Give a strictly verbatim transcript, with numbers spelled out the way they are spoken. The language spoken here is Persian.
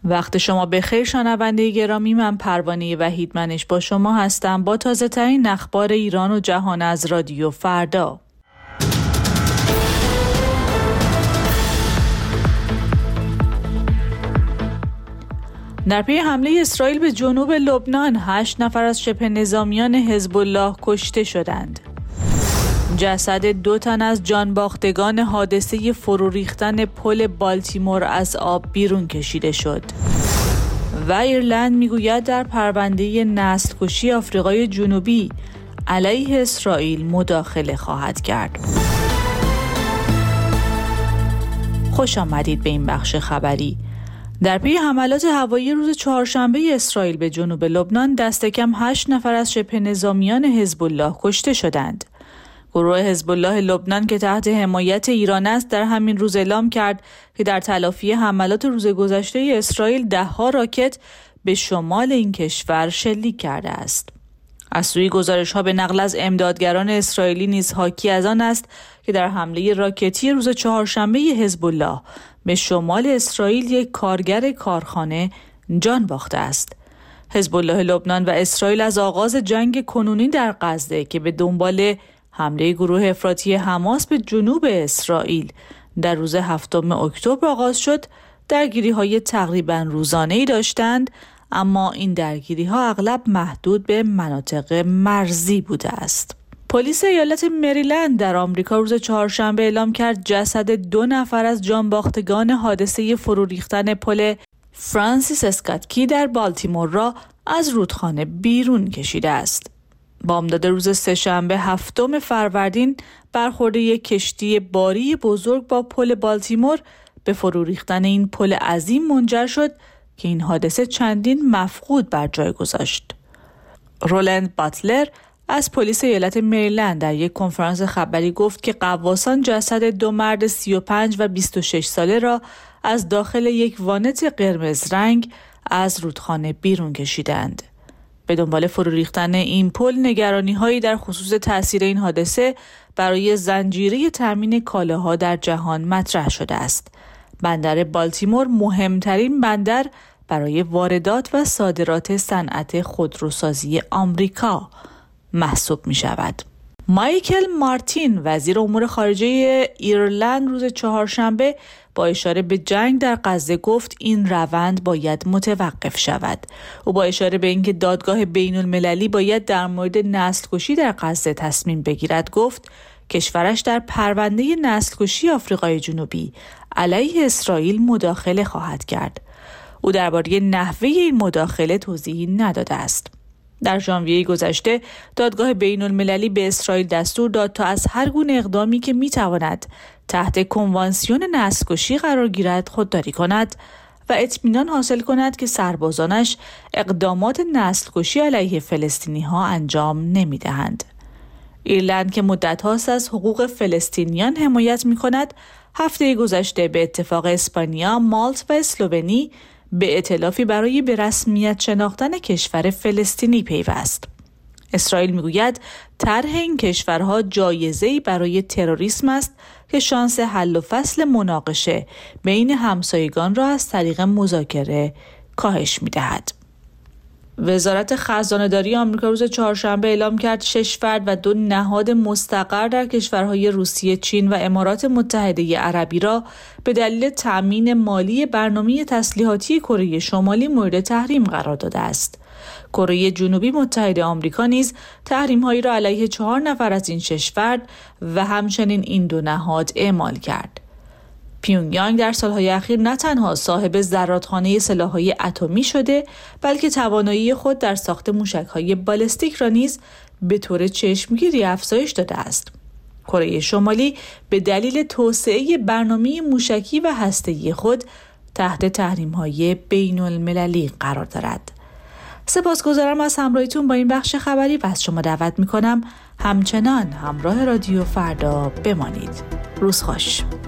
وقت شما بخیر شنونده گرامی، من پروانه وحیدمنش با شما هستم با تازه ترین اخبار ایران و جهان از رادیو فردا. در پی حمله اسرائیل به جنوب لبنان هشت نفر از شبه نظامیان حزب الله کشته شدند. جسد دو تن از جانباختگان حادثه فرو ریختن پل بالتیمور از آب بیرون کشیده شد. و ایرلند میگوید در پرونده نسل کشی آفریقای جنوبی علیه اسرائیل مداخله خواهد کرد. خوش آمدید به این بخش خبری. در پی حملات هوایی روز چهارشنبه اسرائیل به جنوب لبنان دست کم هشت نفر از شبه نظامیان حزب الله کشته شدند. گروه حزب الله لبنان که تحت حمایت ایران است در همین روز اعلام کرد که در تلافی حملات روز گذشته اسرائیل ده ها راکت به شمال این کشور شلیک کرده است. از سوی گزارش‌ها به نقل از امدادگران اسرائیلی نیز حاکی از آن است که در حمله راکتی روز چهارشنبه حزب الله به شمال اسرائیل یک کارگر کارخانه جان باخته است. حزب الله لبنان و اسرائیل از آغاز جنگ کنونی در غزه که به دنبال حمله گروه افراطی حماس به جنوب اسرائیل در روز هفتم اکتبر آغاز شد، درگیری‌های تقریباً روزانه‌ای داشتند، اما این درگیری‌ها اغلب محدود به مناطق مرزی بوده است. پلیس ایالت مریلند در آمریکا روز چهارشنبه اعلام کرد جسد دو نفر از جانباختگان حادثه فرو ریختن پل فرانسیس اسکات کی در بالتیمور را از رودخانه بیرون کشیده است. بامداد روز سه‌شنبه هفتم فروردین برخورد یک کشتی باری بزرگ با پل بالتیمور به فرو ریختن این پل عظیم منجر شد که این حادثه چندین مفقود بر جای گذاشت. رولند باتلر از پلیس ایالت مریلند در یک کنفرانس خبری گفت که غواصان جسد دو مرد سی و پنج و بیست و شش ساله را از داخل یک وانت قرمز رنگ از رودخانه بیرون کشیدند. به دنبال فرو ریختن این پل نگرانی‌هایی در خصوص تأثیر این حادثه برای زنجیره تامین کالاها در جهان مطرح شده است. بندر بالتیمور مهمترین بندر برای واردات و صادرات صنعت خودروسازی آمریکا محسوب می شود. مایکل مارتین وزیر امور خارجه ایرلند روز چهارشنبه با اشاره به جنگ در غزه گفت این روند باید متوقف شود. او با اشاره به اینکه دادگاه بین المللی باید در مورد نسل کشی در غزه تصمیم بگیرد گفت کشورش در پرونده نسل کشی آفریقای جنوبی علیه اسرائیل مداخله خواهد کرد. او درباره نحوه این مداخله توضیحی نداده است. در ژانویه گذشته دادگاه بین المللی به اسرائیل دستور داد تا از هر گونه اقدامی که میتواند تحت کنوانسیون نسل‌کشی قرار گیرد خودداری کند و اطمینان حاصل کند که سربازانش اقدامات نسل‌کشی علیه فلسطینی‌ها انجام نمی‌دهند. ایرلند که مدت هاست از حقوق فلسطینیان حمایت می‌کند، هفته گذشته به اتفاق اسپانیا، مالت و اسلوونی به ائتلافی برای به رسمیت شناختن کشور فلسطینی پیوست. اسرائیل میگوید طرح این کشورها جایزه‌ای برای تروریسم است که شانس حل و فصل مناقشه بین همسایگان را از طریق مذاکره کاهش می‌دهد. وزارت خزانه‌داری آمریکا روز چهارشنبه اعلام کرد شش فرد و دو نهاد مستقر در کشورهای روسیه، چین و امارات متحده عربی را به دلیل تأمین مالی برنامه تسلیحاتی کره شمالی مورد تحریم قرار داده است. کره جنوبی متحد آمریکا نیز تحریم‌هایی را علیه چهار نفر از این شش فرد و همچنین این دو نهاد اعمال کرد. پیونگیانگ در سالهای اخیر نه تنها صاحب زرادخانه سلاح‌های اتمی شده، بلکه توانایی خود در ساخت موشک‌های بالستیک را نیز به طور چشمگیری افزایش داده است. کره شمالی به دلیل توسعه برنامه موشکی و هسته‌ای خود تحت تحریم‌های بین‌المللی قرار دارد. سپاسگزارم از همراهیتون با این بخش خبری و از شما دعوت می‌کنم همچنان همراه رادیو فردا بمانید. روز خوش.